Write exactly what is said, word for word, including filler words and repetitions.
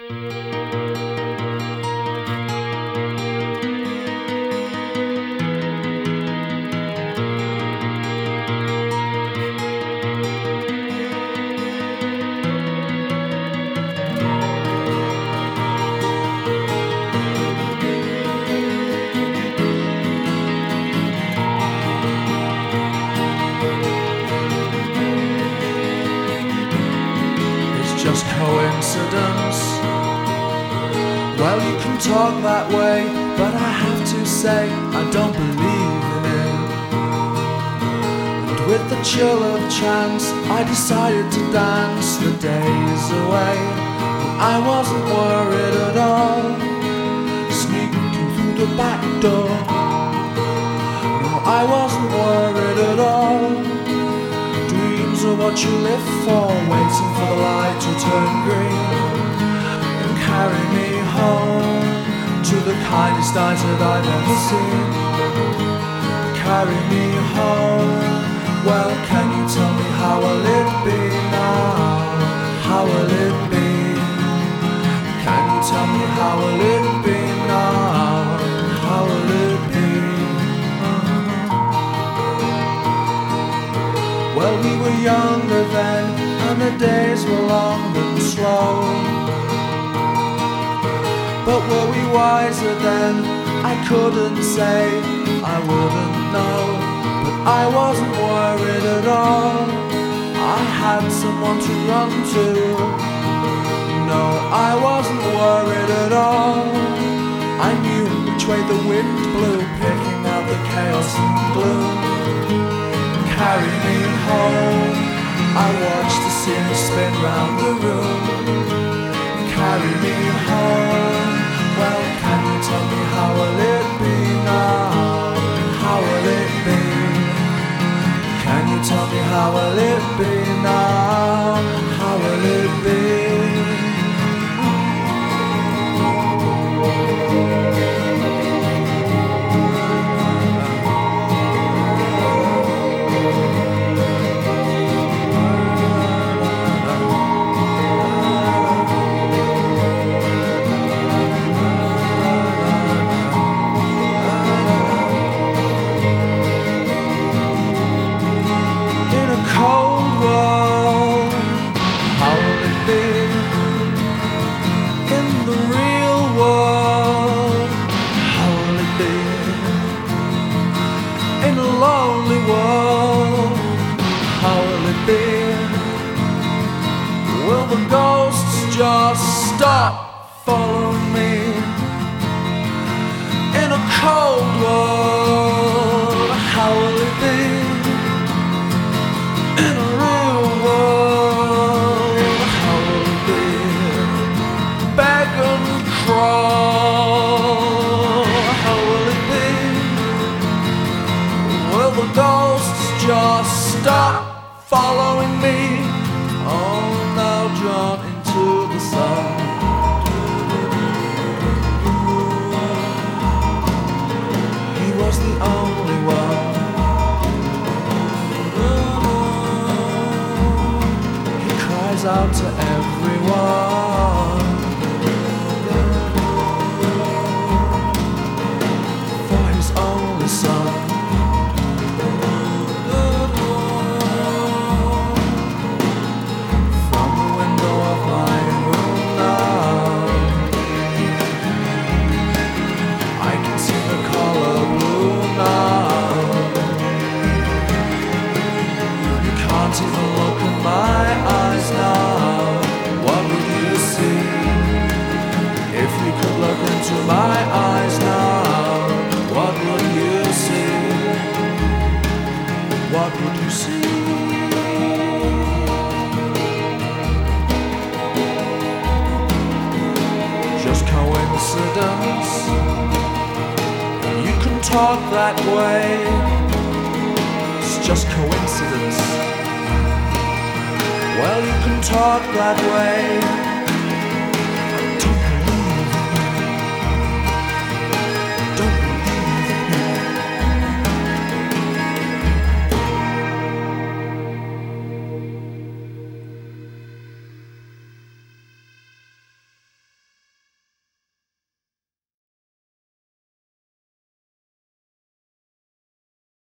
Just coincidence. Well, you can talk that way, but I have to say I don't believe in it. And with the chill of chance, I decided to dance the days away. I wasn't worried at all, sneaking through the back door. No, I wasn't worried at all. Dreams are what you live for, waiting for the light to turn green and carry me home to the kindest eyes that I've ever seen. Carry me home. Well, can you tell me how will it be now? How will it be? Can you tell me how will it be now? How will it be? Well, we were younger then, and the days were long and slow. But were we wiser then? I couldn't say, I wouldn't know. But I wasn't worried at all. I had someone to run to. No, I wasn't worried at all. I knew which way the wind blew, picking out the chaos and gloom. Carry me home. I watched the scene spin round the room. Carry me home. Well, can you tell me how will it be now? How will it be? Can you tell me how will it be now? How will it be? In a lonely world, how will it be? Will the ghosts just stop following me? In a cold world, how will it be? In a real world, how will it be? Beg and crawl, how will it be? Will the ghosts just stop following me? Oh, now drawn into the sun. He was the only one. He cries out to everyone for his only son. My eyes now, what would you see? What would you see? Just coincidence. You can talk that way. It's just coincidence. Well, you can talk that way.